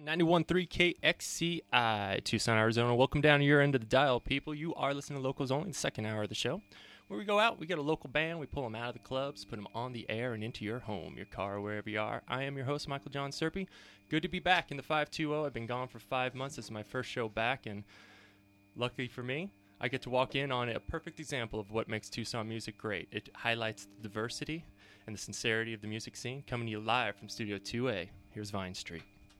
91.3 KXCI, Tucson, Arizona. Welcome down to your end of the dial, people. You are listening to Locals Only, the second hour of the show. Where we go out, we get a local band, we pull them out of the clubs, put them on the air and into your home, your car, wherever you are. I am your host, Michael John Serpy. Good to be back in the 520. I've been gone for 5 months. This is my first show back, and luckily for me, I get to walk in on a perfect example of what makes Tucson music great. It highlights the diversity and the sincerity of the music scene. Coming to you live from Studio 2A. Here's Vine Street.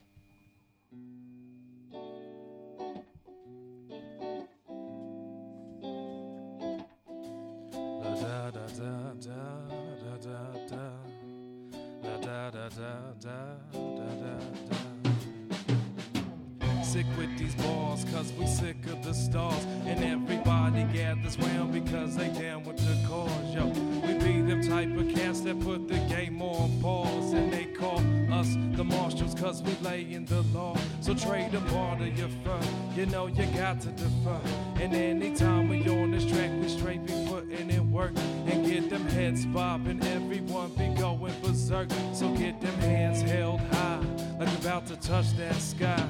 Sick with these balls, cause we sick of the stars. And everybody gathers round because they down with the cause, yo. We be them type of cats that put the game on pause. And they call us the marshals cause we lay in the law. So trade a part of your fur, you know you got to defer. And anytime we on this track, we straight be putting in work. And get them heads bobbing, everyone be going berserk. So get them hands held high, like about to touch that sky.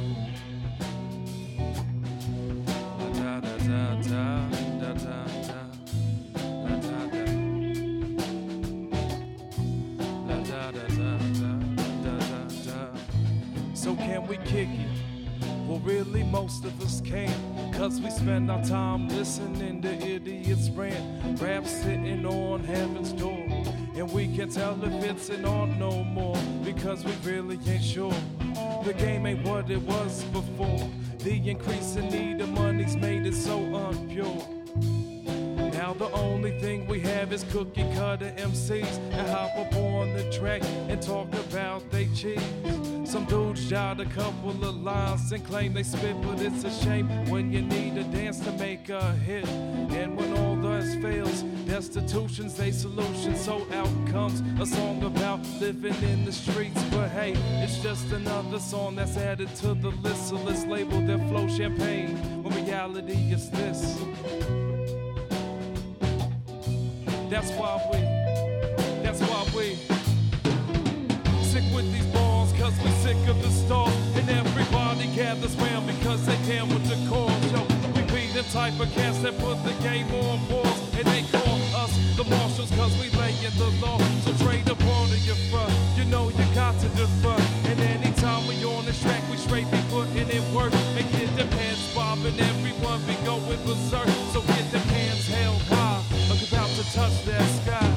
So can we kick it? Well, really, most of us can. Cause we spend our time listening to idiots rant. Rap sitting on heaven's door. And we can't tell if it's an art no more. Because we really ain't sure. The game ain't what it was before. The increasing need of money's made it so unpure. Now the only thing we have is cookie cutter MCs and hop up on the track and talk about they cheese. Some dudes jot a couple of lines and claim they spit, but it's a shame when you need a dance to make a hit. And when all this fails, destitution's they solution. So out comes a song about living in the streets. But hey, it's just another song that's added to the list. So let's label their flow champagne when reality is this. That's why we sick with these balls, cause we sick of the stars. And everybody gathers round because they down with the cause, yo. We be the type of cats that put the game on pause. And they call us the marshals cause we lay in the law. So trade a part of your fur, you know you got to defer. And anytime we on this track, we straight be putting in work. And get them hands bobbing, everyone be going berserk. So get them hands held high, like about to touch that sky.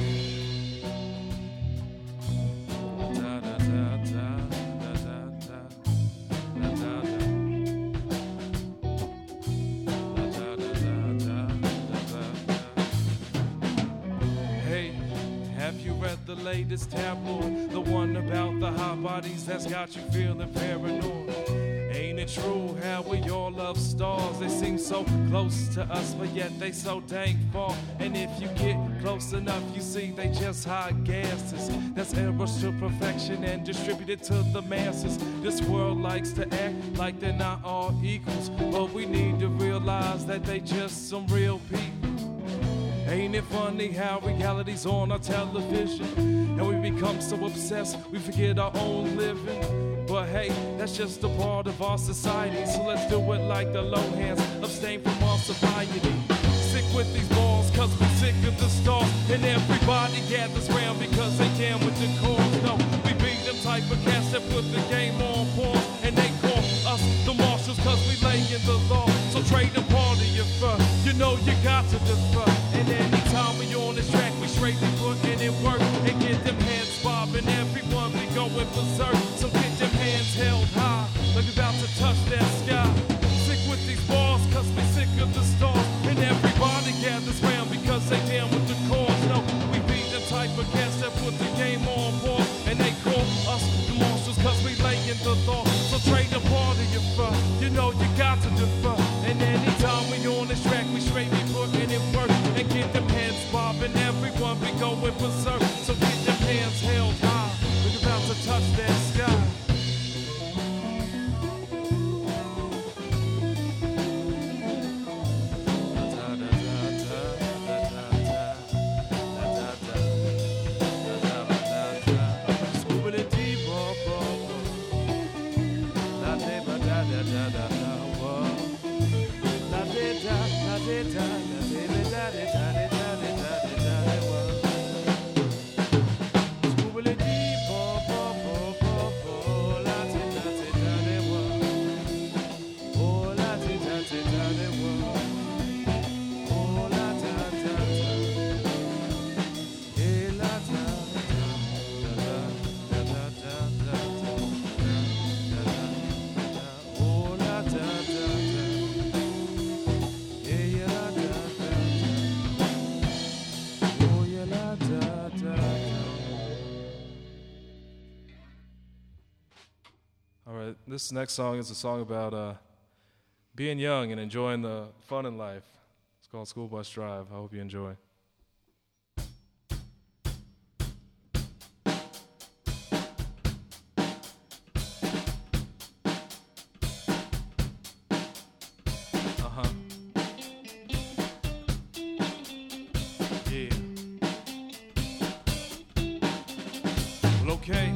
The latest tabloid, the one about the hot bodies that's got you feeling paranoid. Ain't it true how we all love stars? They seem so close to us, but yet they so dang far. And if you get close enough, you see they just hot gases. That's arrows to perfection and distributed to the masses. This world likes to act like they're not all equals, but we need to realize that they just some real people. Ain't it funny how reality's on our television and we become so obsessed we forget our own living? But hey, that's just a part of our society, so let's do it like the low hands, abstain from our sobriety. Sick with these balls cause we're sick of the stars. And everybody gathers round because they down with the cause. No, we be them type of cats that put the game on pause. And they call us the marshals cause we lay in the law. So trade a part of your fur, you know you got to defer. And anytime we on this track, we straight be putting in work. And get them hands bobbing, everyone be going berserk. So get them hands held high, like about to touch that sky. Sick with these balls, cause we sick of the stars. And everybody gathers round because they down with the cause. No, we be the type of cats that put the game on pause. And they call us the marshals cause we lay in the law. So trade a part of your fur, you know you got to defer. And anytime we on this track, we straight be putting in work. And get them hands bobbing, everyone be going berserk. So get them hands held high, we're about to touch that sky. All right, this next song is a song about being young and enjoying the fun in life. It's called School Bus Drive. I hope you enjoy. Okay.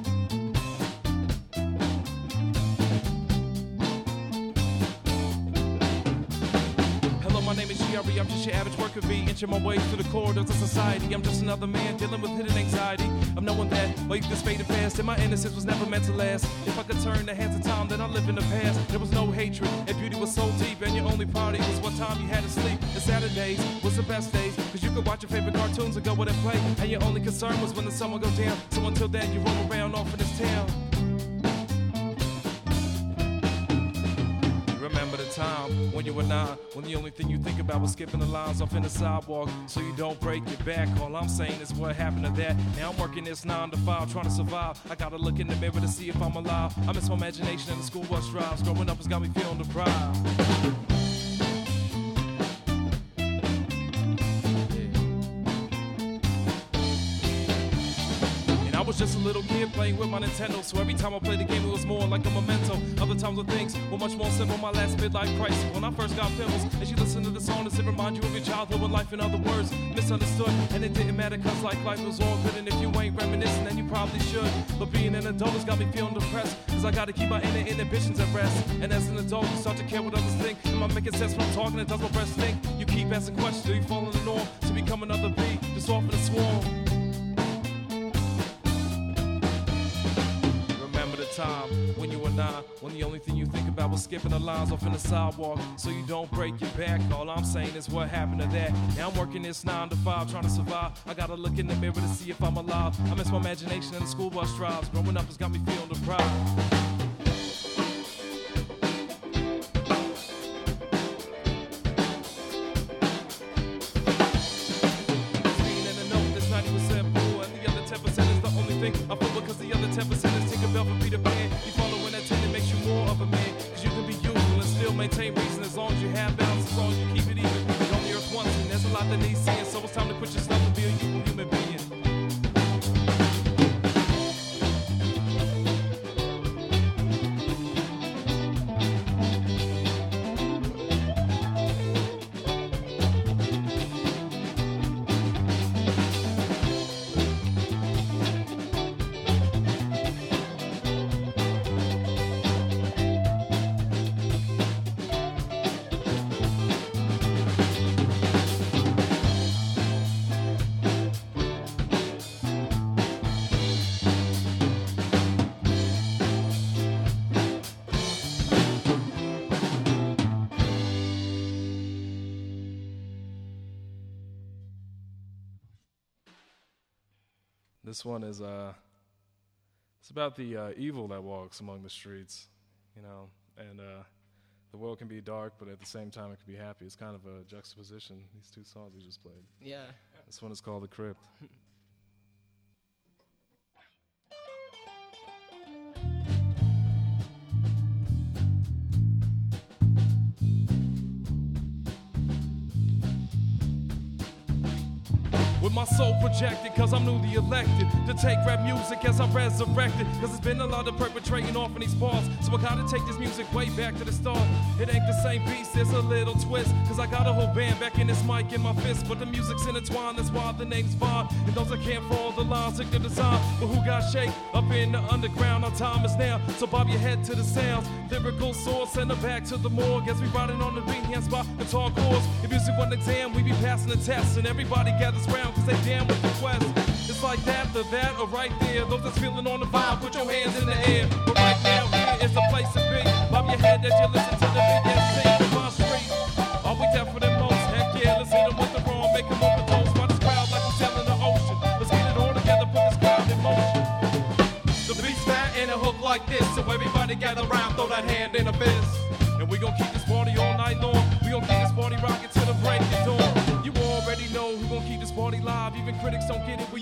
Hello, my name is GRE. I'm just your average worker bee, inching my way through the corridors of society. I'm just another man dealing with hidden anxiety. I'm knowing that my youth is faded fast, and my innocence was never meant to last. If I could turn the hands of time, then I live in the past. There was no hatred, and beauty was so deep, and your only party was what time you had to sleep. And Saturdays was the best days, cause you could watch your favorite cartoons and go with and play. And your only concern was when the sun would go down. So until then, you roam around off in this town. Remember the time when you were 9, when the only thing you think about was skipping the lines off in the sidewalk so you don't break your back. All I'm saying is what happened to that. Now I'm working this 9 to 5, trying to survive. I gotta look in the mirror to see if I'm alive. I miss my imagination and the school bus drives. Growing up has got me feeling deprived. I was just a little kid playing with my Nintendo, so every time I played the game it was more like a memento. Other times when things were much more simple, my last midlife crisis when I first got pebbles. As you listen to the song, does it remind you of your childhood when life, in other words, misunderstood? And it didn't matter cause like life was all good, and if you ain't reminiscing then you probably should. But being an adult has got me feeling depressed, cause I gotta keep my inner inhibitions at rest. And as an adult you start to care what others think. Am I making sense when I'm talking, and does my breast think? You keep asking questions, do you fall in the norm to become another bee, just off in the swarm? Time when you were 9, when the only thing you think about was skipping the lines off in the sidewalk so you don't break your back. All I'm saying is what happened to that. Now I'm working this 9 to 5, trying to survive. I gotta look in the mirror to see if I'm alive. I miss my imagination and the school bus drives. Growing up has got me feeling deprived. I feel because the other 10% is Tinkerbell for Peter Pan. You following that 10 that makes you more of a man. Cause you can be useful and still maintain reason as long as you have balance, as long as you keep it even. You're on the earth once and there's a lot that needs seeing. So it's time to quit yourself and be a useful human being. This one is it's about the evil that walks among the streets, you know, and the world can be dark, but at the same time it can be happy. It's kind of a juxtaposition, these two songs we just played. Yeah. This one is called The Crypt. With my soul projected, cause I'm newly elected to take rap music as I'm resurrected. Cause it's been a lot of perpetrating off in these bars, so I gotta take this music way back to the start. It ain't the same beast, there's a little twist, cause I got a whole band back in this mic in my fist. But the music's intertwined, that's why the name's Vaughn. And those that can't follow the lines, take the design. But who got shake up in the underground? Our time is now, so bob your head to the sounds. Lyrical swords, send them back to the morgue as we riding on the beat, hands by guitar chords. If music wasn't an exam, we be passing the test, and everybody gathers round cause they down with the quest. It's like that, or that, or right there. Those that's feeling on the vibe, put your hands in the air. But right now, here is the place to be. Bob your head as you listen to the BSC on my street. Are we deaf for them most? Heck yeah, let's hit them with the wrong, make them overdose. Watch this crowd like we're selling the ocean. Let's get it all together, put this crowd in motion. The beat's fat and a hook like this, so everybody gather round, throw that hand in a fist. And we gon' keep this party all night long. We gon' keep this party rockin' till the break of dawn. You already know who gon' keep this party live. Even critics don't get it, we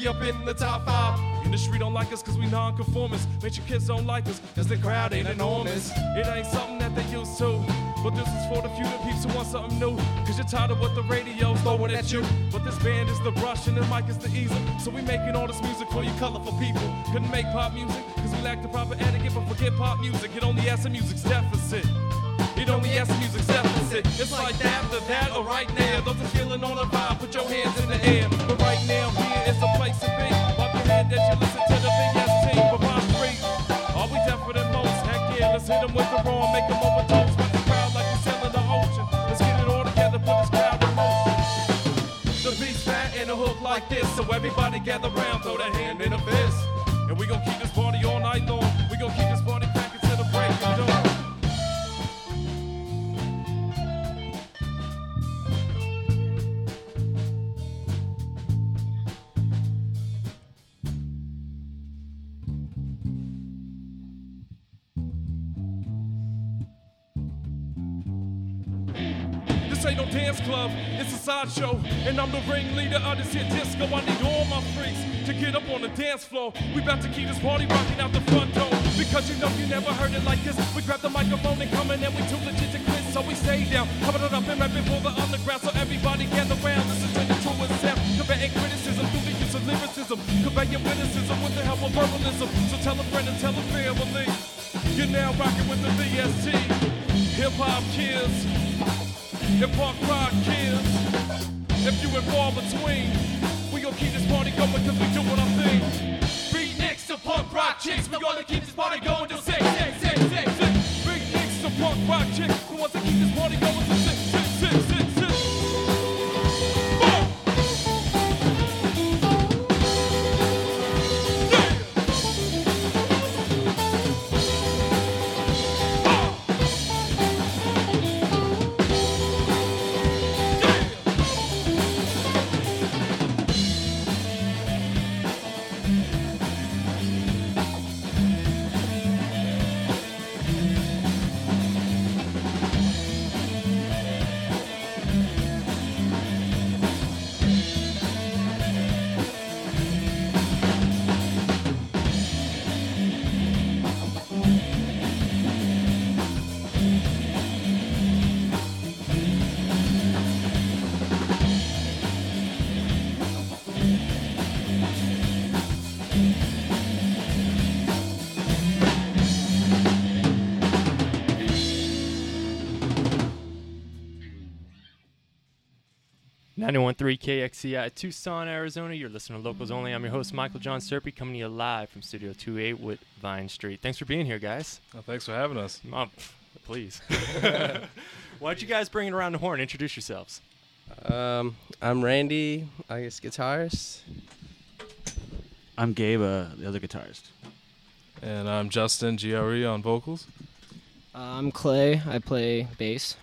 we up in the top 5. Industry don't like us cause we non-conformists. Make sure kids don't like us cause the crowd ain't enormous. It ain't something that they used to, but this is for the few that peeps who want something new. Cause you're tired of what the radio's throwing at you. But this band is the brush and the mic is the easel. So we making all this music for you colorful people. Couldn't make pop music cause we lack the proper etiquette. But forget pop music, it only has a music's deficit. It only has a music's deficit. It's like that or right now. Those are feeling on the vibe, put your hands in the air. But right now here is a place to be. Pop your head that you listen to the VST. But Bond Street, are we deafer than most? Heck yeah, let's hit them with the raw, make them overdose. Rock the crowd like we're sailing the ocean. Let's get it all together, put this crowd in motion. The beat's fat and a hook like this, so everybody gather round, throw their hand in a fist. And we gon' keep this party all night long. We gon' keep this party cracking till the break of dawn. Ain't no dance club, it's a sideshow. And I'm the ringleader of this here disco. I need all my freaks to get up on the dance floor. We about to keep this party rocking out the front door. Because you know you never heard it like this. We grab the microphone and come in and we too legit to quit. So we stay down, covered it up and rapping for the underground. So everybody gather round, listen to the truest sound. Combating criticism through the use of lyricism. Conveying witticism with the help of verbalism. So tell a friend and tell a family. You're now rocking with the VST. Hip hop kids. And punk rock kids, if you and far between, we gon' keep this party going cause we doing our thing. Beat next to punk rock chicks, we gonna keep this party going till 6. Big next to punk rock chicks, who wants to keep this party going till 6. .3 KXCI Tucson, Arizona. You're listening to Locals Only. I'm your host, Michael John Serpy, coming to you live from Studio 28 with Vine Street. Thanks for being here, guys. Well, thanks for having us. Please. Why don't you guys bring it around the horn? Introduce yourselves. I'm Randy, I guess guitarist. I'm Gabe, the other guitarist. And I'm Justin, GRE on vocals. I'm Clay, I play bass.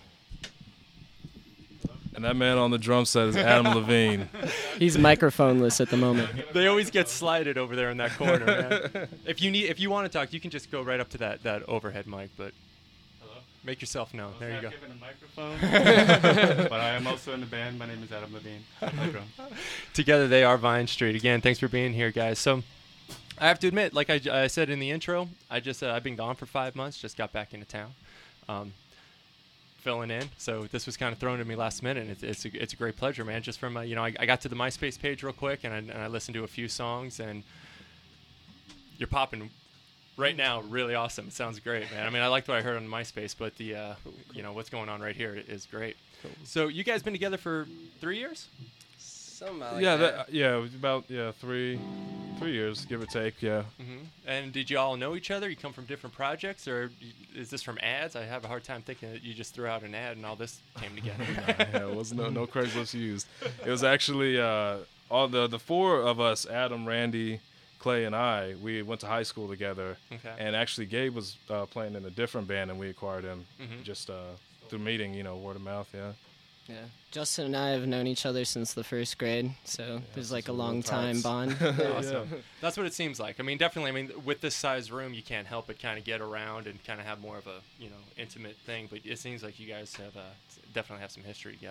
And that man on the drum set is Adam Levine. He's microphoneless at the moment. They always get slided over there in that corner, man. If you want to talk, you can just go right up to that overhead mic, but Hello? Make yourself known. There you go. Given a microphone, but I am also in the band. My name is Adam Levine. I play drum. Together they are Vine Street. Again, thanks for being here, guys. So I have to admit, like I said in the intro, I've been gone for 5 months, just got back into town. Filling in, so this was kind of thrown to me last minute. And it's a great pleasure, man. Just from I got to the MySpace page real quick, and I listened to a few songs, and you're popping right now. Really awesome. It sounds great, man. I mean, I liked what I heard on MySpace, but the what's going on right here is great. Cool. So you guys been together for 3 years? Something like that. About 3 years, give or take. Yeah. Mm-hmm. And did you all know each other? You come from different projects, or is this from ads? I have a hard time thinking that you just threw out an ad and all this came together. It was no Craigslist used. It was actually all the four of us: Adam, Randy, Clay, and I. We went to high school together. Okay. And actually, Gabe was playing in a different band, and we acquired him just through meeting, word of mouth. Yeah. Yeah, Justin and I have known each other since the first grade, so there's like a long time bond. Awesome. Yeah. That's what it seems like. I mean, definitely. I mean, with this size room, you can't help but kind of get around and kind of have more of a intimate thing. But it seems like you guys have definitely have some history together.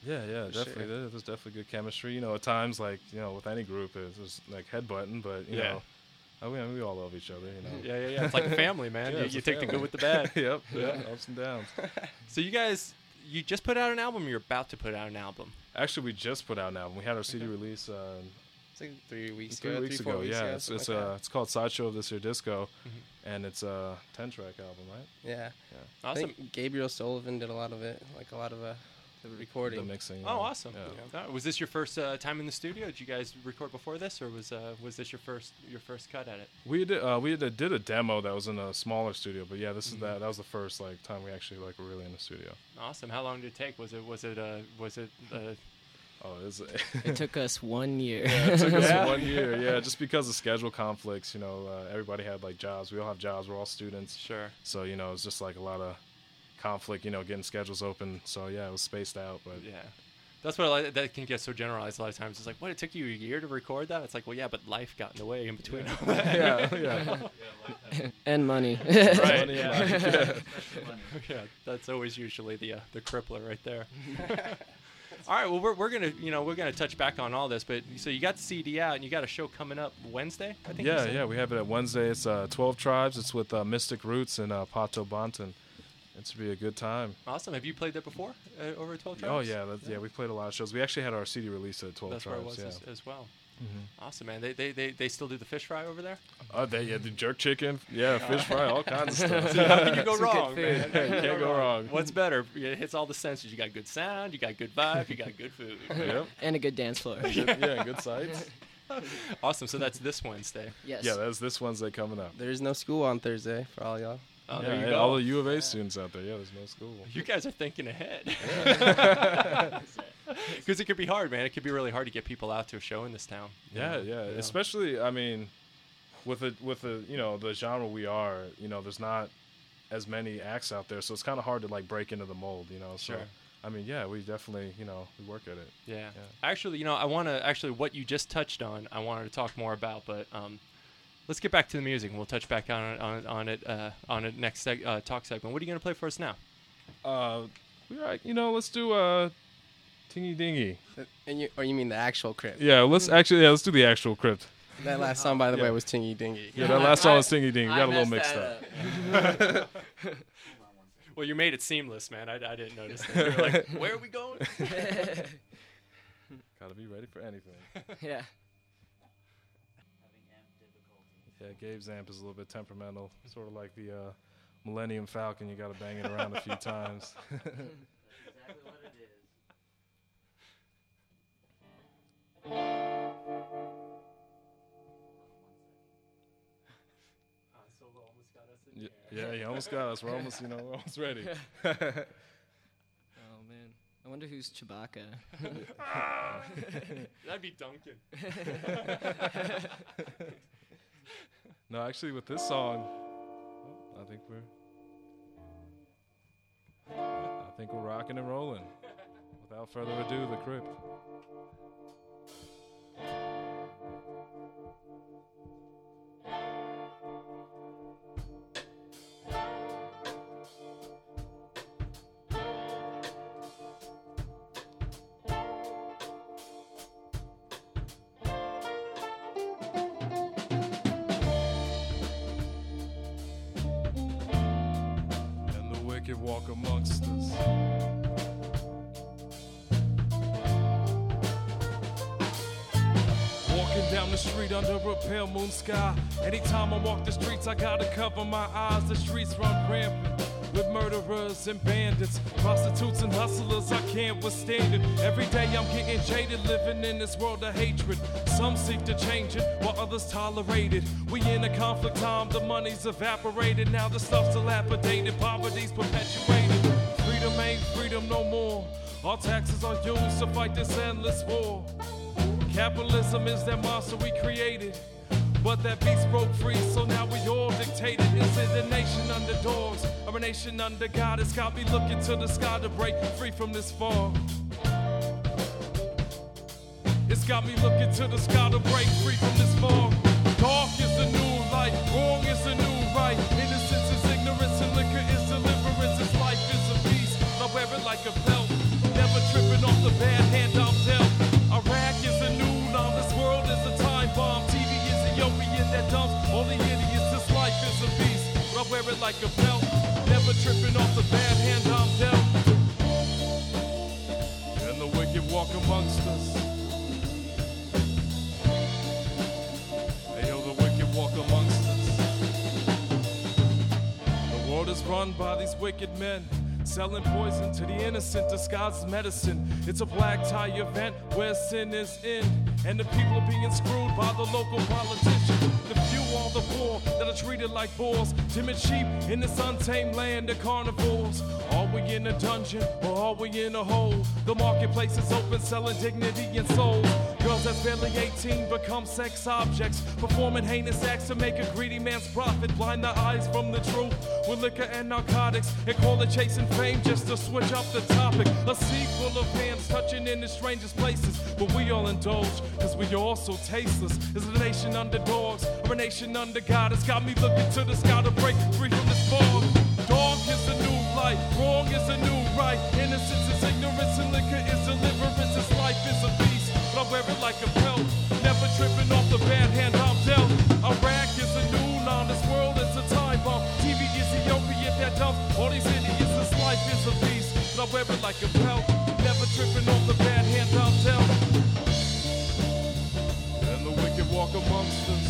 Yeah, For definitely. sure. There's definitely good chemistry. At times, like, with any group, it's like headbutting, but, you know, we all love each other, Yeah. It's like a family, man. Yeah, you it's a take the family. good with the bad. Yep, ups and downs. So you guys, you just put out an album. You're about to put out an album. Actually, we just put out an album. We had our CD release It's like 3 weeks 3 ago. weeks 4 ago. weeks Yeah, ago, it's something like that. it's called Sideshow of This Year Disco, and it's a 10-track album, right? Yeah. I Awesome. think Gabriel Sullivan did a lot of it, like a lot of the recording. The mixing. Oh, awesome. Yeah. Was this your first time in the studio? Did you guys record before this, or was this your first cut at it? We did a demo that was in a smaller studio, but yeah, this is that was the first time we actually were really in the studio. Awesome. How long did it take? Was it Oh, It took us 1 year. it took us 1 year, yeah, just because of schedule conflicts. Everybody had jobs. We all have jobs. We're all students. Sure. So it's just like a lot of conflict. Getting schedules open. So yeah, it was spaced out, but Yeah. That's what I like. That can get so generalized a lot of times. It's like, what, it took you a year to record that? It's like, well, yeah, but life got in the way in between. yeah. And money. Right. Yeah. Yeah. That's always usually the crippler right there. All right. Well, we're gonna touch back on all this, but so you got the CD out and you got a show coming up Wednesday, I think. Yeah, we have it at Wednesday. It's 12 Tribes. It's with Mystic Roots and Pato Banton. It should be a good time. Awesome. Have you played there before over at 12 Tribes? Oh yeah, we played a lot of shows. We actually had our CD release at 12 That's Tribes. where it was yeah. as well. Awesome, man. They still do the fish fry over there? The jerk chicken, fish fry, all kinds of stuff. How can you go Some good wrong, man? food. You can't go wrong. What's better? It hits all the senses. You got good sound, you got good vibe, you got good food. Yep. And a good dance floor. Yeah, good sights. Awesome. So that's this Wednesday. Yes. Yeah, that's this Wednesday coming up. There's no school on Thursday for all y'all. Oh, Yeah, there you and go. all the U of A students out there. Yeah, there's no school. You guys are thinking ahead. Because it could be hard, man. It could be really hard to get people out to a show in this town. Yeah. Especially, I mean, with the genre we are, there's not as many acts out there, so it's kind of hard to break into the mold, So, Sure. I mean, yeah, we definitely, we work at it. Yeah. Actually, I want to what you just touched on, I wanted to talk more about, but let's get back to the music, and we'll touch back on it next talk segment. What are you going to play for us now? Let's do Tingy Dingy. You mean the actual Crypt? Yeah, let's do the actual Crypt. That last song, by the way, was Tingy Dingy. Yeah, that last song was Tingy Dingy. We got a little mixed up. Well, you made it seamless, man. I didn't notice that. You're like, where are we going? Gotta be ready for anything. Yeah. Yeah, Gabe's amp is a little bit temperamental, sort of like the Millennium Falcon. You gotta bang it around a few times. Exactly what it is. Yeah, you almost got us. We're almost, we're almost ready. Oh man. I wonder who's Chewbacca. That'd be Duncan. No, actually, with this song, I think we're rocking and rolling. Without further ado, The Crypt. Walk amongst us. Walking down the street under a pale moon sky. Anytime I walk the streets, I gotta cover my eyes. The streets run rampant with murderers and bandits, prostitutes and hustlers. I can't withstand it. Every day I'm getting jaded, living in this world of hatred. Some seek to change it, while others tolerate it. We in a conflict time, the money's evaporated. Now the stuff's dilapidated, poverty's perpetuated. Freedom ain't freedom no more. All taxes are used to fight this endless war. Capitalism is that monster we created, but that beast broke free, so now we all dictated. Is it a nation under dogs or a nation under God? It's got me looking to the sky to break free from this fog. It's got me looking to the sky to break free from this fog. Dark is the new light, wrong is the new right. Innocence is ignorance and liquor is deliverance. This life is a beast, I wear it like a belt, never tripping off the like a belt. Never tripping off the bad hand I'm dealt. And the wicked walk amongst us. Hey yo, the wicked walk amongst us. The world is run by these wicked men, selling poison to the innocent, disguised as medicine. It's a black tie event where sin is in, and the people are being screwed by the local politicians. The few are the poor that are treated like boars, timid sheep in this untamed land of carnivores. Are we in a dungeon or are we in a hole? The marketplace is open, selling dignity and souls. Girls that's barely 18 become sex objects, performing heinous acts to make a greedy man's profit. Blind their eyes from the truth with liquor and narcotics, and call it chasing fame just to switch up the topic. A sea full of hands touching in the strangest places, but we all indulge, cause we all so tasteless. Is a nation under dogs, or a nation under God? It's got me looking to the sky to break free from this fog. Dog is a new light, wrong is a new right. Innocence is ignorance and liquor is deliverance. This life is a beast, but I wear it like a belt. Never tripping off the bad hand I'm dealt. Iraq is a new line, this world is a time bomb. TV is the opiate that dumps all these idiots. This life is a beast, but I wear it like a belt. Never tripping off the bad hand I'm dealt. And the wicked walk amongst us.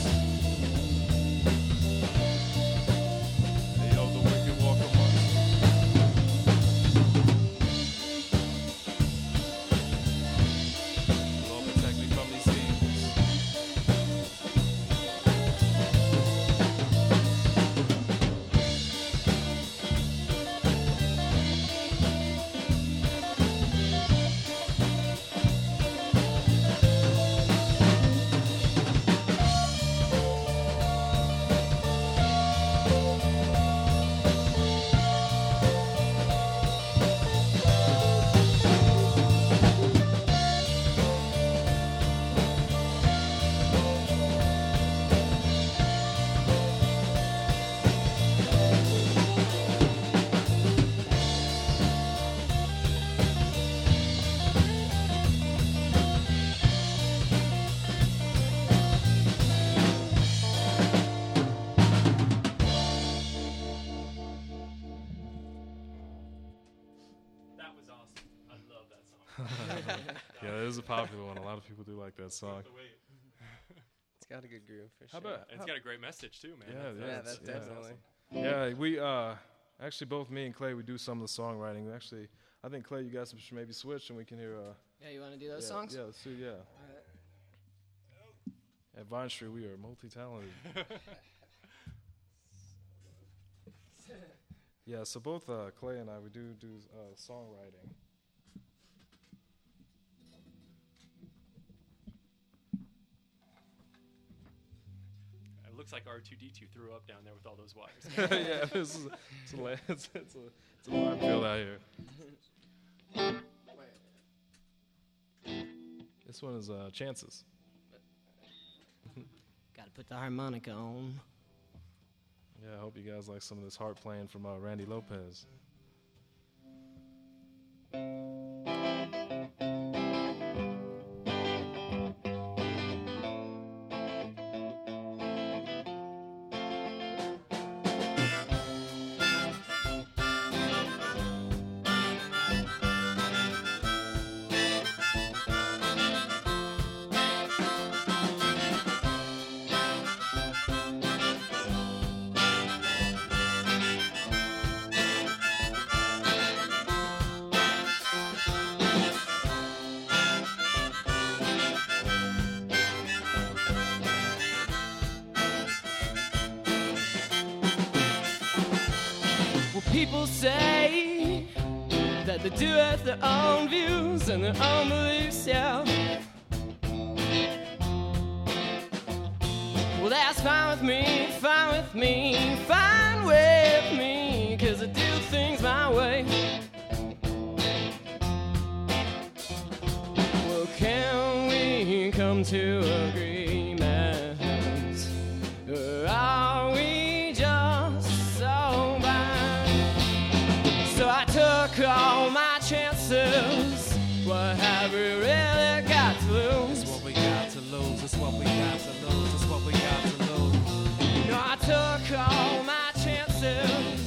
Hey yo, the wicked walk amongst us. Lord, protect me from these evils. That was awesome. I love that song. Yeah, it is a popular one. A lot of people do like that song. It's got a good groove for How sure. about? It's got a great message too, man. Yeah, That's definitely. Yeah, we actually both me and Clay we do some of the songwriting. We actually, I think Clay, you guys should maybe switch and we can hear. Yeah, you want to do those yeah, songs? Yeah, let's do At Vine Street, we are multi-talented. Yeah, so both Clay and I we do songwriting. It looks like R2D2 threw up down there with all those wires. Yeah, it's a minefield out here. This one is Chances. Got to put the harmonica on. Yeah, I hope you guys like some of this harp playing from Randy Lopez. People say that they do have their own views and their own beliefs, yeah. Well, that's fine with me, fine with me, fine with me, 'cause I do things my way. Well, can we come to agreement? Or are we just so blind? So I took all my chances. What have we really got to lose? It's what we got to lose. It's what we got to lose. It's what we got to lose. You know, I took all my chances.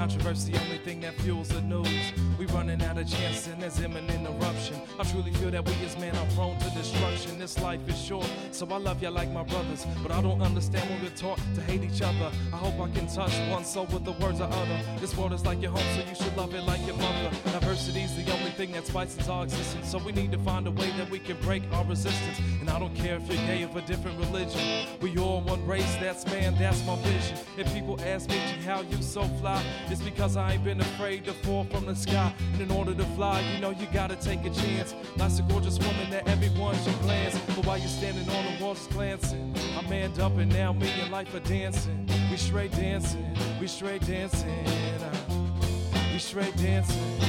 controversy, only thing that fuels the news. We running out of chance and there's imminent eruption. I truly feel that we as men are prone to destruction. This life is short, so I love you like my brothers, but I don't understand when we're taught to hate each other. I hope I can touch one soul with the words I utter. This world is like your home, so you should love it like your mother. Diversity's the only thing that spices our existence, so we need to find a way that we can break our resistance. And I don't care if you're gay of a different religion. We all one race, that's man, that's my vision. If people ask me, G, how you so fly? It's because I ain't been afraid to fall from the sky. And in order to fly, you know you gotta take a chance. Life's a gorgeous woman that everyone should glance. But while you're standing on the wall just glancing, I manned up and now me and life are dancing. We straight dancing, we straight dancing, we straight dancing.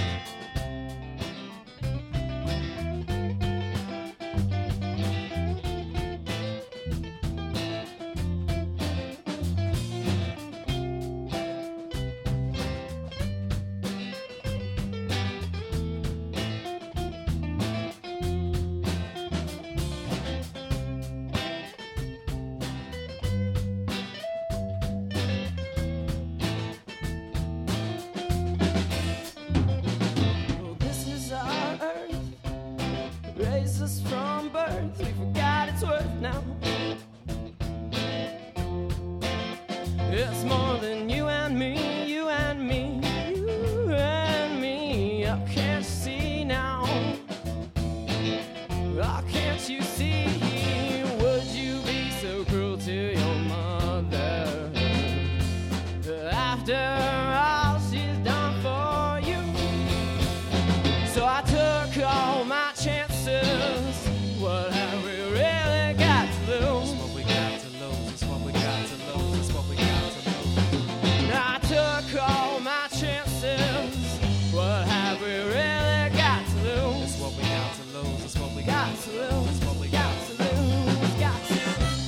Raised us from birth, we forgot its worth now. It's more than you and me, you and me, you and me. Oh, can't you see now? Oh, can't you see? Would you be so cruel to your mother? After all she's done for you. So I took all my chances. What have we really got to lose? It's what we got to lose. It's what we got to lose. It's what we got to lose. I took all my chances. What have we really got to lose? It's what we got to lose. It's what we Got to lose. It's what we got Got to lose. Got to.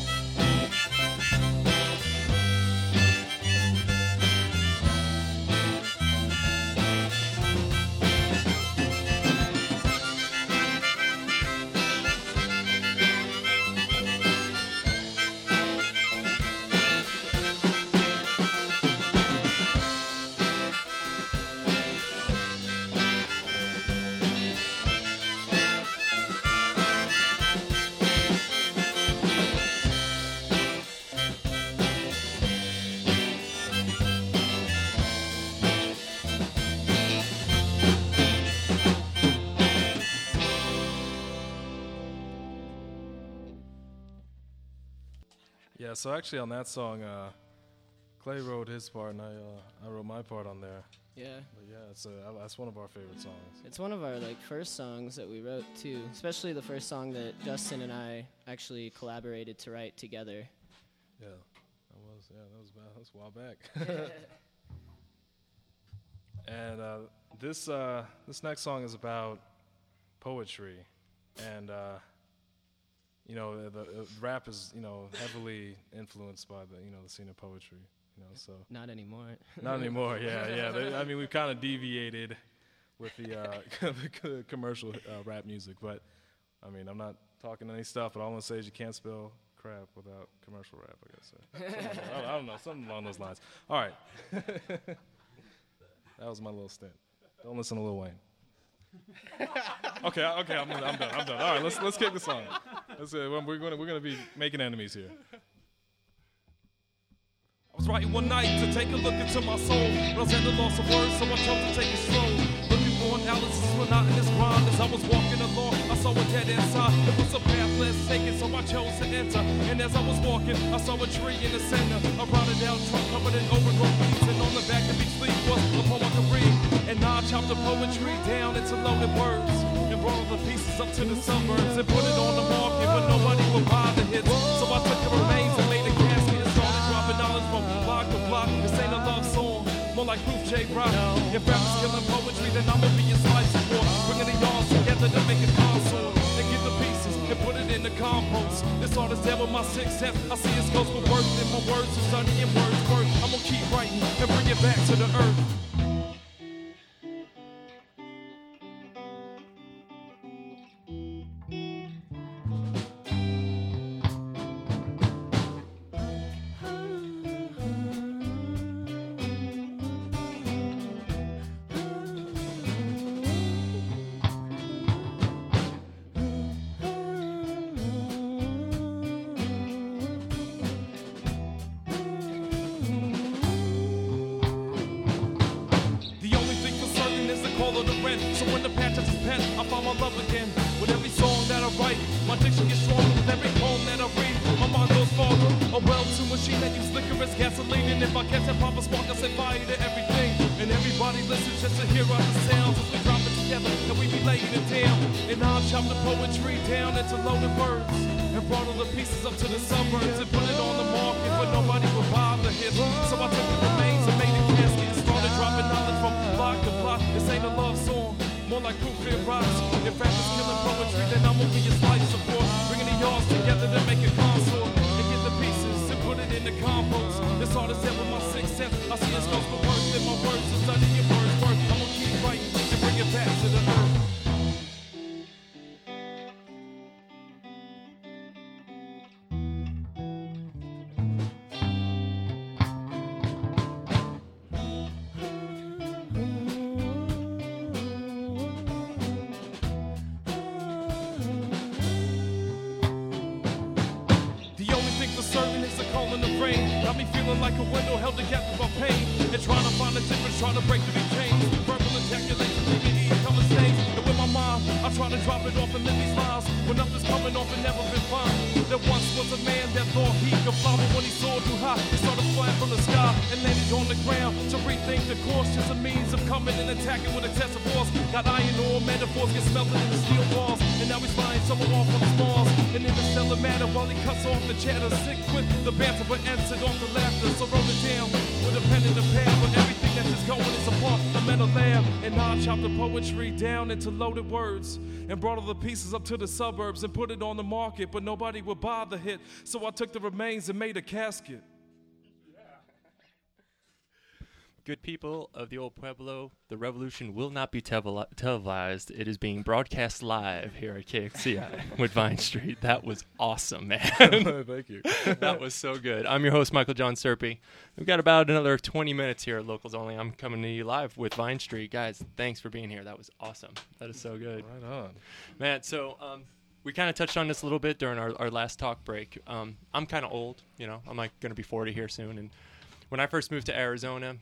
Yeah, so actually on that song, Clay wrote his part and I wrote my part on there. Yeah, But yeah, that's one of our favorite songs. it's one of our first songs that we wrote too, especially the first song that Justin and I actually collaborated to write together. Yeah, that was a while back. And this next song is about poetry, and the rap is heavily influenced by the scene of poetry. So Not anymore. not anymore. Yeah. We've kind of deviated with the commercial rap music, but I'm not talking any stuff. But all I'm gonna say is you can't spell crap without commercial rap. I guess. I don't know, something along those lines. All right. That was my little stint. Don't listen to Lil Wayne. Okay, I'm done. All right, let's kick this on. We're gonna be making enemies here. I was writing one night to take a look into my soul, but I was at a loss of words, so I chose to take a stroll. Looking for analysis, monotonous grind. As I was walking along, I saw a dead end sign. It was a path less taken, so I chose to enter. And as I was walking, I saw a tree in the center. A rotted down trunk covered in overgrown weeds, and on the back of each leaf was a poem I could read. And now I chopped the poetry down into loaded words, and brought all the pieces up to the suburbs, and put it on the market, but nobody would buy the hits. So I took the remains and made a casket and started dropping knowledge from block to block. This ain't a love song, more like Proof J. Rock. If rap is killing poetry, then I'ma be your slice support. Bringing the yards together to make a console, and get the pieces and put it in the compost. This artist there with my 6 cents, I see his goes for worth, and my words are sunny and words worth. I'm gonna keep writing and bring it back to the earth. find my love again. With every song that I write, my diction gets stronger. With every poem that I read, my mind goes farther. A well-tuned machine that uses liquor as gasoline. And if I catch that pop a spark, I set fire to everything. And everybody listens just to hear out the sounds as we drop it together and we be laying it down. And I'll chop the poetry down into loaded words and brought all the pieces up to the suburbs and put it on the market, but nobody would buy the hits. So I took the remains and made a casket and started dropping knowledge from block to block. This ain't a love song, more like proof it rocks. If rap is killing poetry, then I'm gonna be his life support. Bringing the yards together to make a consort and get the pieces and put it in the compost. This artist said with my sixth sense, I see his goes for words than my words. So study your words work. I'm gonna keep writing and bring it back to the earth. Like a window held together by pain and trying to find a difference, trying to break through the chains. Verbal ejaculation, leaving eating color stains. And with my mind, I try to drop it off and live these lies. When nothing's coming off and never been fine. There once was a man that thought he could fly, but when he soared too high, he started flying from the sky and landed on the ground. To rethink the course, just a means of coming and attacking with excessive force. Got iron ore, metaphors get smelted in the steel walls. And now he's flying someone off on Mars. And in the stellar matter, while he cuts off the chatter, sick with the banter, but entered off the laughter. So roll it down with a pen and a pad, but everything that's just going is apart, a metal lab. And I chopped the poetry down into loaded words and brought all the pieces up to the suburbs and put it on the market, but nobody would buy the hit. So I took the remains and made a casket. Good people of the old Pueblo, the revolution will not be televised. It is being broadcast live here at KXCI with Vine Street. That was awesome, man. Thank you. That was so good. I'm your host, Michael John Serpy. We've got about another 20 minutes here at Locals Only. I'm coming to you live with Vine Street. Guys, thanks for being here. That was awesome. That is so good. Right on. Man, so we kind of touched on this a little bit during our last talk break. I'm kind of old, you know. I'm like going to be 40 here soon. And when I first moved to Arizona,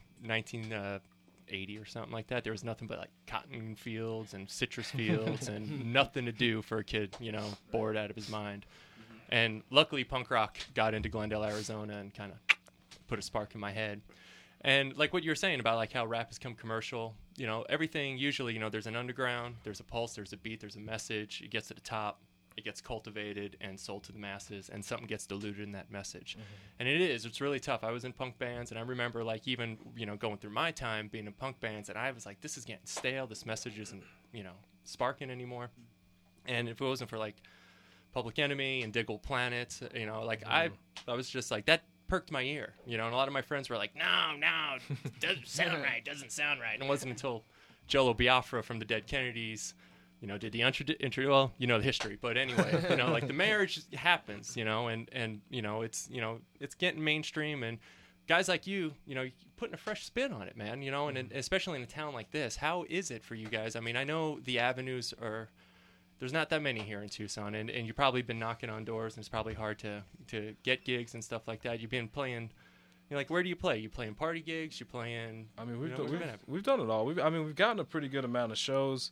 1980 or something like that, there was nothing but like cotton fields and citrus fields and nothing to do for a kid, you know, bored out of his mind. And luckily punk rock got into Glendale, Arizona and kind of put a spark in my head. And like what you were saying about like how rap has come commercial, you know, everything usually, you know, there's an underground, there's a pulse, there's a beat, there's a message, it gets to the top, it gets cultivated and sold to the masses, and something gets diluted in that message. And it's really tough. I was in punk bands, and I remember like even, you know, going through my time being in punk bands, and I was like, this is getting stale, this message isn't, you know, sparking anymore. And if it wasn't for like Public Enemy and Diggle Planet, you know, like I was just like, that perked my ear, you know, and a lot of my friends were like, no, doesn't sound right. And it wasn't until Jello Biafra from the Dead Kennedys, you know, did the intro, well, you know, the history, but anyway, you know, like the marriage happens, you know, and, you know, it's getting mainstream, and guys like you know, putting a fresh spin on it, man, you know, and especially in a town like this, how is it for you guys? I mean, I know the avenues there's not that many here in Tucson, and you've probably been knocking on doors, and it's probably hard to get gigs and stuff like that. You've been playing, you know, like, where do you play? You playing party gigs? You playing? I mean, we've done it all. We've gotten a pretty good amount of shows.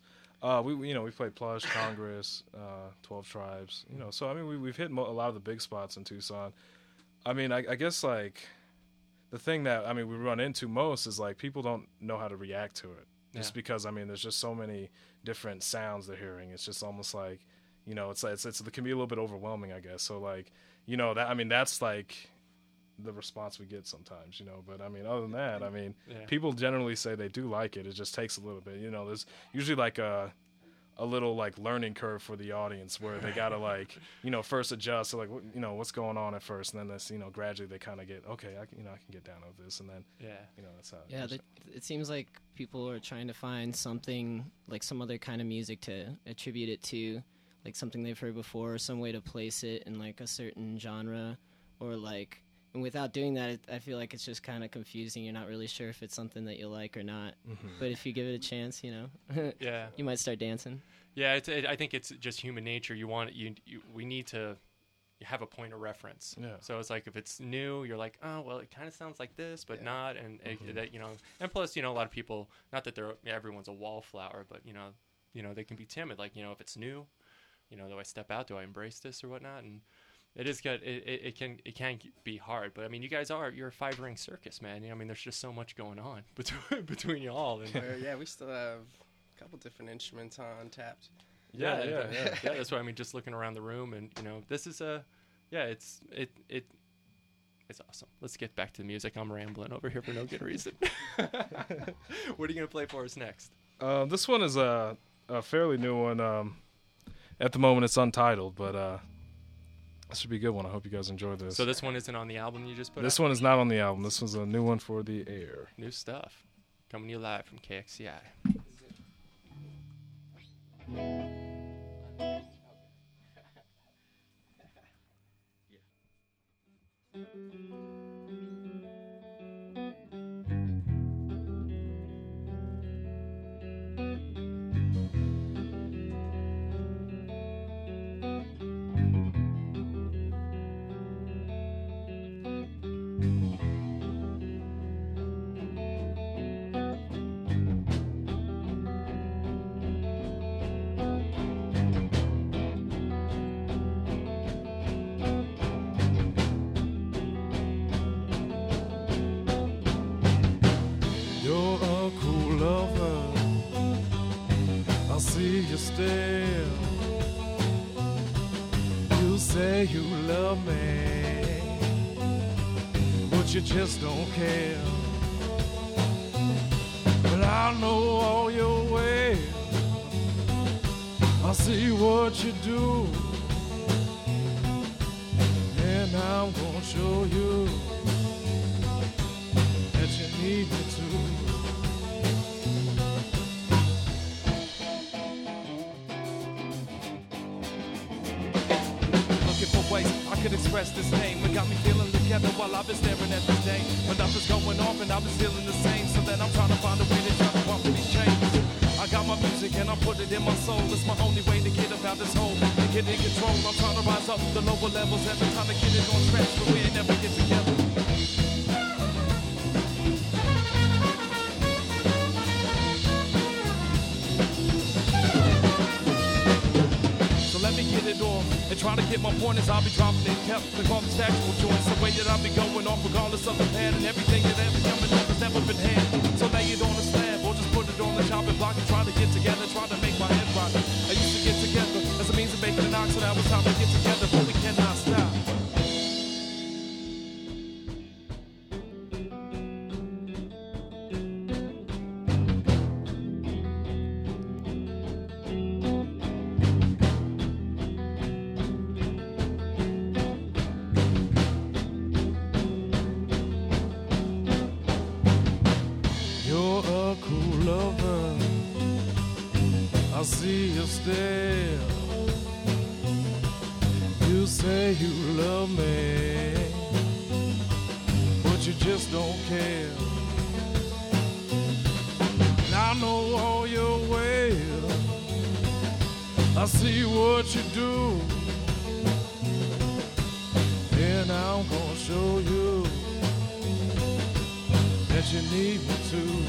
We played Plush, Congress, 12 Tribes, you know. So I mean, we've hit a lot of the big spots in Tucson. I mean, I guess like the thing that we run into most is like people don't know how to react to it, just because I mean there's just so many different sounds they're hearing. It's just almost like, you know, it can be a little bit overwhelming, I guess. So like, you know, that's like the response we get sometimes, you know. But I mean, other than that, I mean, people generally say they do like it. It just takes a little bit, you know. There's usually like a little like learning curve for the audience where they gotta like, you know, first adjust to like, you know, what's going on at first, and then that's, you know, gradually they kind of get, okay, I can get down with this, and then you know, that's how. Yeah, it seems like people are trying to find something like some other kind of music to attribute it to, like something they've heard before, or some way to place it in like a certain genre, or like. And without doing that, I feel like it's just kind of confusing. You're not really sure if it's something that you like or not. But if you give it a chance, you know, you might start dancing. Yeah, I think it's just human nature. We need to have a point of reference. Yeah. So it's like if it's new, you're like, oh well, it kind of sounds like this, but not, and that, you know. And plus, you know, a lot of people, not that everyone's a wallflower, but you know, they can be timid. Like, if it's new, do I step out? Do I embrace this or whatnot? And it is good. It can be hard. But I mean, you're a 5-ring circus, man. There's just so much going on between you all. And yeah, we still have a couple different instruments on tapped. Yeah. That's why just looking around the room, and this is it's awesome. Let's get back to the music. I'm rambling over here for no good reason. What are you gonna play for us next? This one is a fairly new one. At the moment, it's untitled, but this should be a good one. I hope you guys enjoy this. So this one isn't on the album you just put out? This one is not on the album. This was a new one for the air. New stuff. Coming to you live from KXCI. You love me, but you just don't care. But I know all your ways. I see what you do, and I'm gonna show you that you need me to. Ways I could express this pain. What got me feeling together while I've been staring at this day. But nothing's going off and I've been feeling the same. So then I'm trying to find a way to try to bump these chains. I got my music and I put it in my soul. It's my only way to get about this hole and get in control. I'm trying to rise up the lower levels every time to get it on scratch, but we ain't never get together. Let me get it off and try to get my point as I'll be dropping it kept with all the factual joints. The way that I'll be going off regardless of the pad and everything that ever coming up has never been had. So lay it on a slab or just put it on the chopping block and try to get together, try to make my head rock. I used to get together as a means of making an ox, so now it's time to get together, but we cannot stop. You say you love me, but you just don't care. And I know all your ways. I see what you do, and I'm gonna show you that you need me to.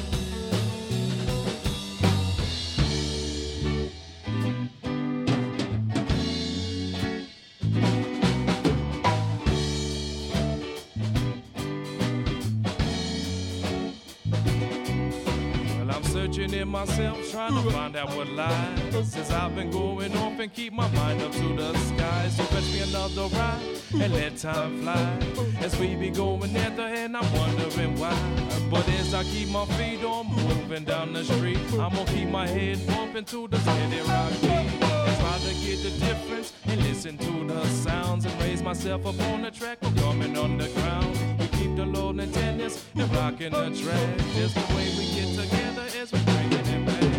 In myself, trying to find out what lies. Since I've been going off and keep my mind up to the skies. So fetch me another ride and let time fly. As we be going at the end, I'm wondering why. But as I keep my feet on moving down the street, I'm gonna keep my head bumping to the steady rock beat. And try to get the difference and listen to the sounds and raise myself up on the track. I'm coming on the ground. We keep the load and tennis and rocking the track. Just the way we get together as we bring it in back.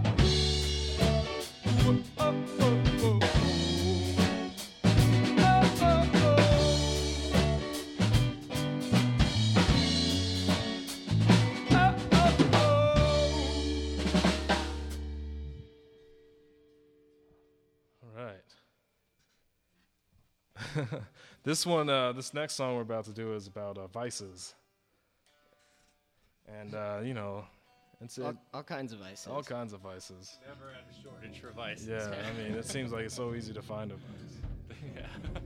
This one, this next song we're about to do is about vices. And, That's it. All kinds of vices. All kinds of vices. Never had a shortage for vices. Yeah, I mean, it seems like it's so easy to find a vice. Yeah.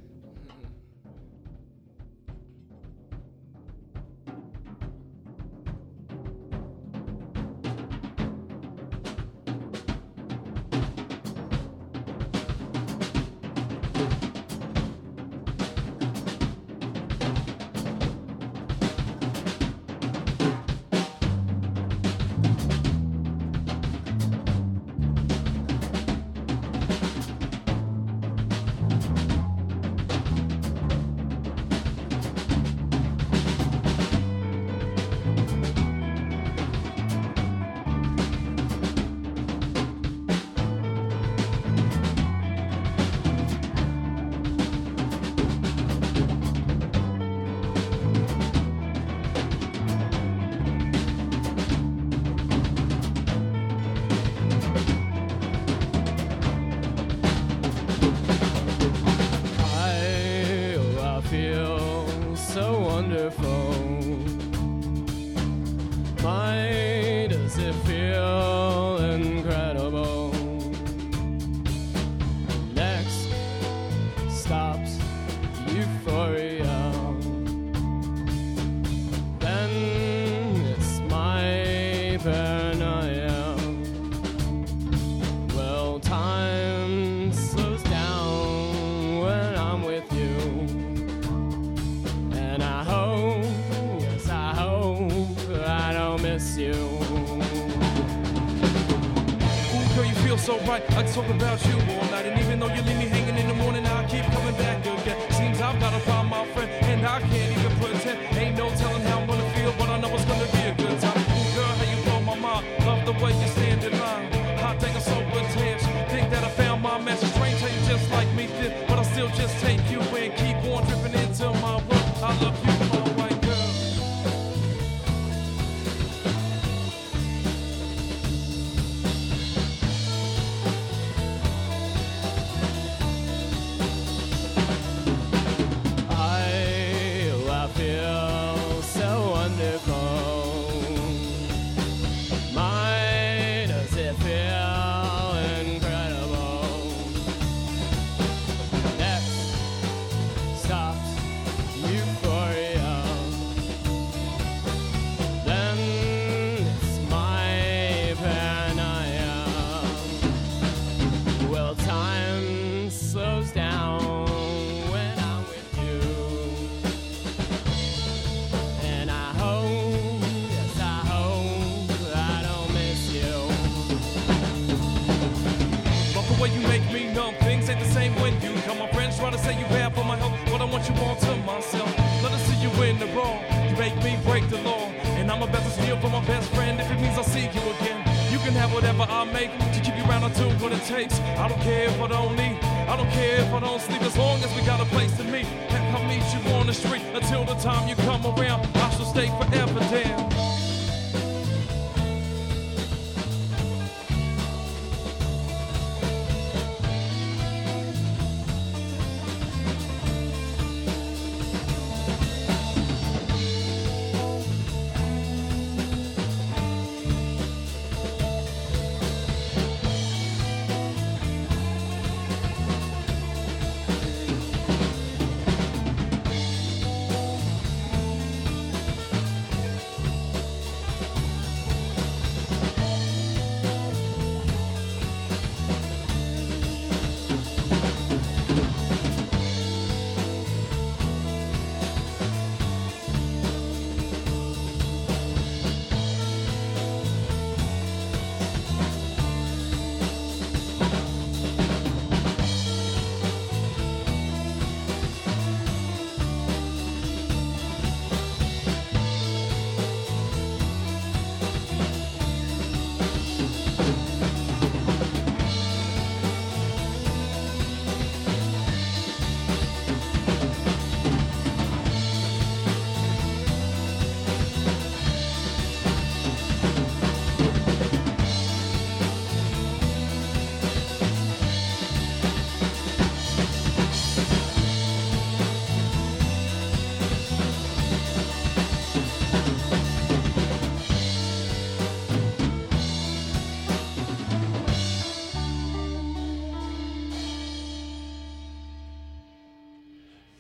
I feel so wonderful. My, does it feel incredible? Next stops euphoria. Then it's my paranoia. Well, time slows down when I'm with you. And I hope, yes, I hope I don't miss you. Ooh, girl, you feel so right. I can talk about you all night. And even though you leave me hanging in the morning, I keep coming back again. Seems I've got a problem, my friend, and I can't even pretend. Ain't no telling how I'm gonna feel, but I know it's gonna be a good time. Ooh, girl, how you blow my mind. Love the way you stand in line. I think I'm so intense. Think that I found my message. Strange how you just like me did, but I still just take you in. Keep on dripping into my world. I love you, my white girl. I feel so wonderful. My, does it feel incredible? Next stops euphoria. Then it's my paranoia. Well, time slows down when I'm with you. And I hope, yes, I hope I don't miss you. Love the way you make me numb. Things ain't the same when you come. My friends try to say you bad for my health, but I want you all to myself. Let us see you in the wrong. You make me break the law, and I'm about to steal from my best friend if it means I'll see you again. You can have whatever I make to keep you around. I'll do what it takes. I don't care if I don't eat. I don't care if I don't sleep, as long as we got a place to meet. Heck, I'll meet you on the street until the time you come around. I shall stay forever down.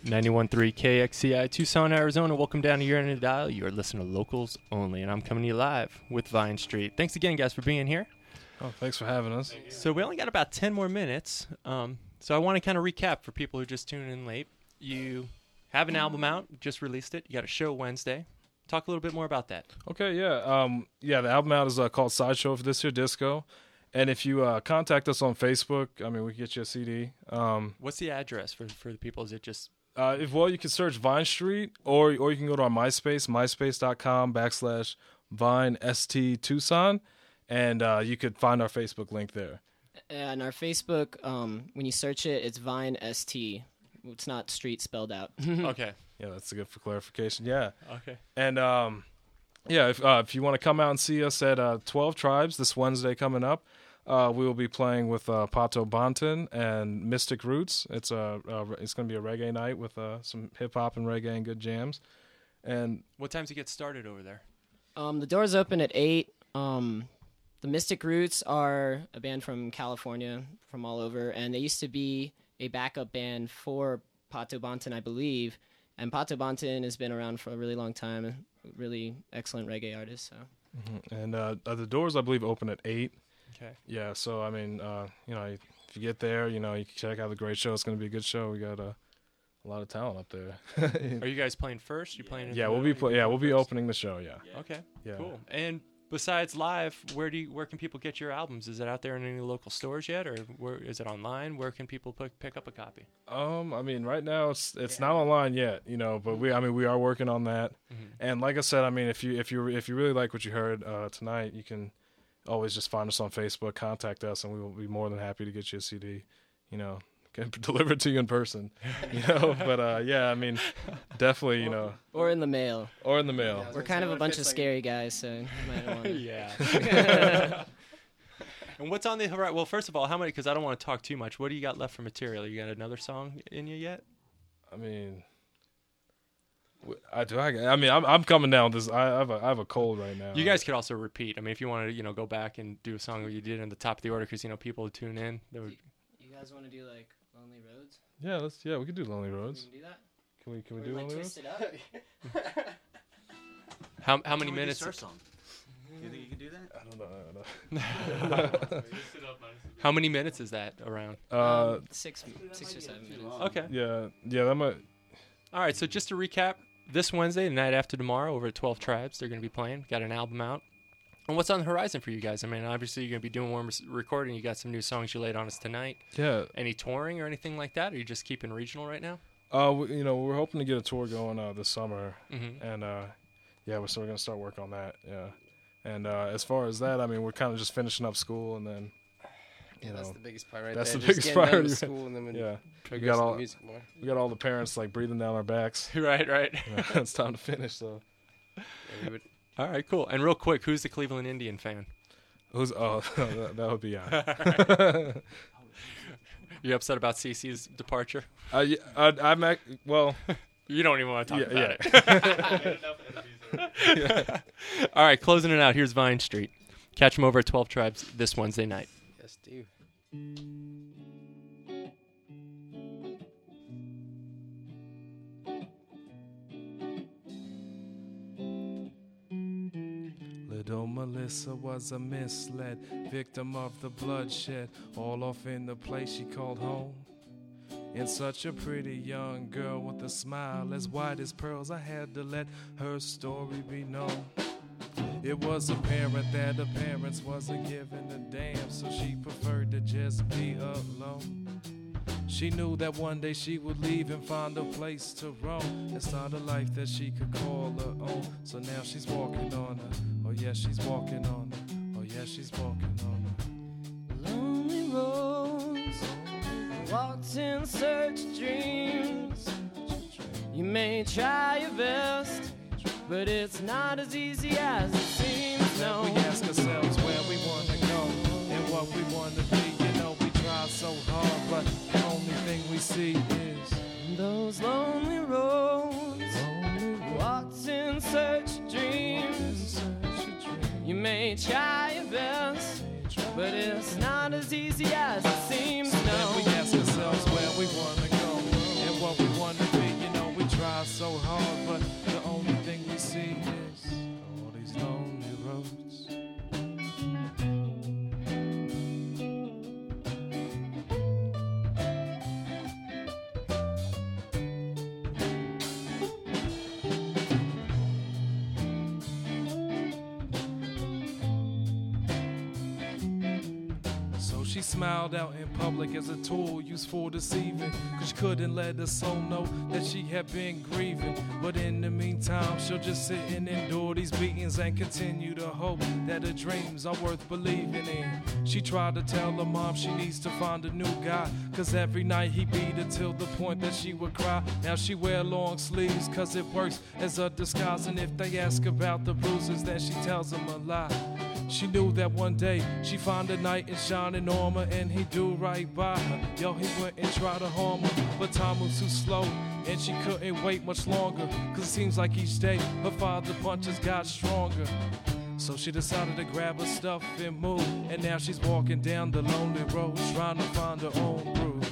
91.3 KXCI, Tucson, Arizona. Welcome down to your end of the dial. You are listening to Locals Only, and I'm coming to you live with Vine Street. Thanks again, guys, for being here. Oh, thanks for having us. So we only got about 10 more minutes. So I want to kind of recap for people who just tuned in late. You have an album out, just released it. You got a show Wednesday. Talk a little bit more about that. Okay, yeah. The album out is called Sideshow for This Here Disco. And if you contact us on Facebook, I mean, we can get you a CD. What's the address for the people? Is it just... You can search Vine Street, or you can go to our MySpace, myspace.com/Vine Tucson, and you could find our Facebook link there. And our Facebook, when you search it, it's Vine ST. It's not street spelled out. Okay. Yeah, that's good for clarification. Yeah. Okay. And if you want to come out and see us at 12 Tribes this Wednesday coming up, we will be playing with Pato Banton and Mystic Roots. It's going to be a reggae night with some hip hop and reggae and good jams. And what time does it get started over there? The doors open at 8. The Mystic Roots are a band from California, from all over, and they used to be a backup band for Pato Banton, I believe. And Pato Banton has been around for a really long time, a really excellent reggae artist. So. Mm-hmm. And the doors, I believe, open at 8. Okay. Yeah, so I mean, if you get there, you can check out the great show. It's going to be a good show. We got a lot of talent up there. Are you guys playing first? You playing? Yeah, we'll be opening the show. Yeah. Okay. Yeah. Cool. And besides live, where can people get your albums? Is it out there in any local stores yet, or where is it online? Where can people pick up a copy? I mean, right now it's not online yet, but we are working on that. Mm-hmm. And like I said, I mean, if you really like what you heard tonight, you can always just find us on Facebook, contact us, and we will be more than happy to get you a CD, can deliver it to you in person, but I mean, definitely, or in the mail. Yeah, we're kind of a bunch of scary guys, so you might want to. Yeah. And what's on the horizon? Well, first of all, how many, because I don't want to talk too much, what do you got left for material? You got another song in you yet? I mean, I'm coming down with this. I have a cold right now. You guys could also repeat. I mean, if you want to, go back and do a song that you did in the top of the order, because people would tune in. You guys want to do like Lonely Roads? Yeah, we could do Lonely Roads. We can do that. Can we do Lonely Roads? Twist it up? How many minutes? Our song. You think you can do that? I don't know. How many minutes is that around? 6 or 7 minutes. Okay. Yeah, that might. All right, so just to recap, this Wednesday, the night after tomorrow, over at 12 Tribes, they're going to be playing. Got an album out. And what's on the horizon for you guys? I mean, obviously, you're going to be doing more recording. You got some new songs you laid on us tonight. Yeah. Any touring or anything like that? Or are you just keeping regional right now? We're hoping to get a tour going this summer. Mm-hmm. And, we're still going to start work on that, yeah. And as far as that, I mean, we're kind of just finishing up school, and then, that's the biggest part right that's there. the Just biggest getting part. out of school and then we got got the music more. We got all the parents, breathing down our backs. Right. It's time to finish, so. Yeah, All right, cool. And real quick, who's the Cleveland Indian fan? That would be You upset about CeCe's departure? well, you don't even want to talk about it. Yeah. All right, closing it out. Here's Vine Street. Catch them over at 12 Tribes this Wednesday night. Yes, do. Little Melissa was a misled victim of the bloodshed, all off in the place she called home. And such a pretty young girl with a smile as white as pearls, I had to let her story be known. It was apparent that her parents wasn't giving a damn, so she preferred to just be alone. She knew that one day she would leave and find a place to roam and start a life that she could call her own. So now she's walking on her. Oh yeah, she's walking on her. Oh yeah, she's walking on her. Lonely roads, walked in search of dreams. You may try your best, but it's not as easy as it seems. No. We ask ourselves where we want to go and what we want to be. We try so hard, but the only thing we see is those lonely roads, walked in search of dreams. You may try your best, but it's not as easy as it seems. No. We ask ourselves where we want to go and what we want to be. she smiled out in public as a tool used for deceiving. Cause she couldn't let her soul know that she had been grieving. But in the meantime, she'll just sit and endure these beatings and continue to hope that her dreams are worth believing in. She tried to tell her mom she needs to find a new guy, cause every night he beat her till the point that she would cry. Now she wear long sleeves cause it works as a disguise, and if they ask about the bruises, then she tells them a lie. She knew that one day she'd find a knight in shining armor and he'd do right by her. Yo, he went and tried to harm her, but time was too slow and she couldn't wait much longer. Cause it seems like each day her father punches got stronger. So she decided to grab her stuff and move, and now she's walking down the lonely road trying to find her own groove.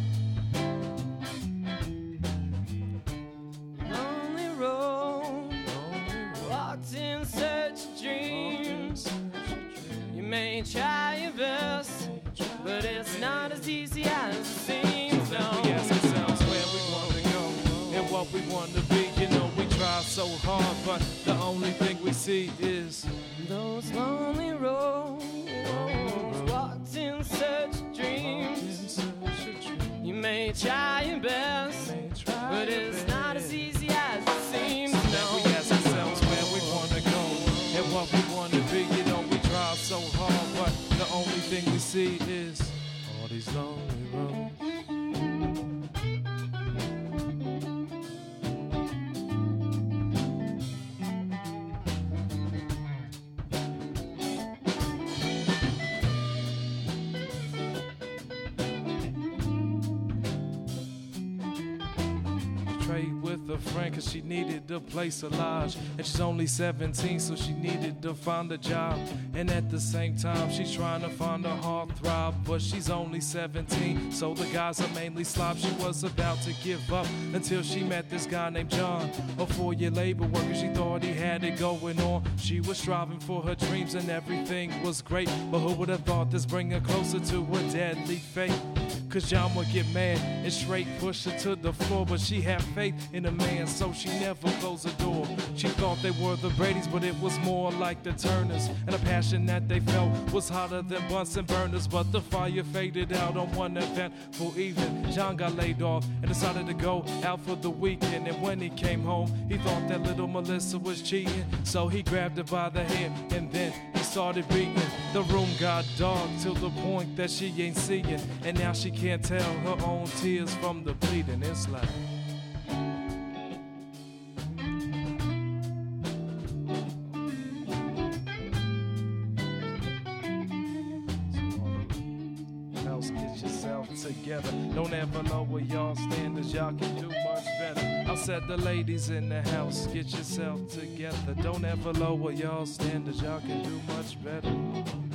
Lonely road, walked in search of dreams. You may try your best, but it's not as easy as it seems. No. We ask ourselves where we want to go and what we want to be. You know, we try so hard, but the only thing we see is those lonely roads, walked in search of dreams. You may try your best, but it's not as easy as it seems. Now we ask ourselves where we want to go and what we want to be. You know, we try so hard, but the only thing we see is all these lonely roads. With a friend cause she needed a place to lodge, and she's only 17, so she needed to find a job. And at the same time she's trying to find a heartthrob, but she's only 17, so the guys are mainly slobs. She was about to give up until she met this guy named John, a 4-year labor worker. She thought he had it going on. She was striving for her dreams and everything was great, but who would have thought this bring her closer to her deadly fate? Cause John would get mad and straight push her to the floor, but she had faith in a man, so she never closed the door. She thought they were the Bradys, but it was more like the Turners, and the passion that they felt was hotter than Bunsen burners. But the fire faded out on one eventful evening. John got laid off and decided to go out for the weekend, and when he came home he thought that little Melissa was cheating, so he grabbed her by the hair and then he started beating. The room got dark till the point that she ain't seeing, and now she can't tell her own tears from the bleeding. It's like get yourself together. Don't ever lower y'all standards, y'all can do much better. I said the ladies in the house, get yourself together. Don't ever lower y'all standards, y'all can do much better.